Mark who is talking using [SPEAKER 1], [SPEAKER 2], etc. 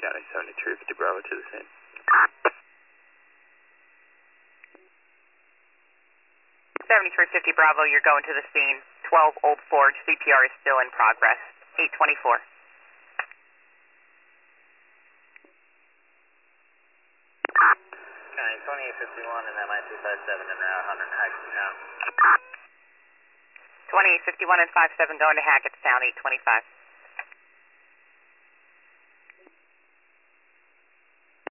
[SPEAKER 1] County 7350 Bravo to the scene.
[SPEAKER 2] 7350 Bravo, you're going to the scene. 12 Old Forge, CPR is still in progress. 824.
[SPEAKER 3] County 2851 and MI257 en route, 100 Hackettstown.
[SPEAKER 2] 2851 and 57 going to Hackettstown, 825.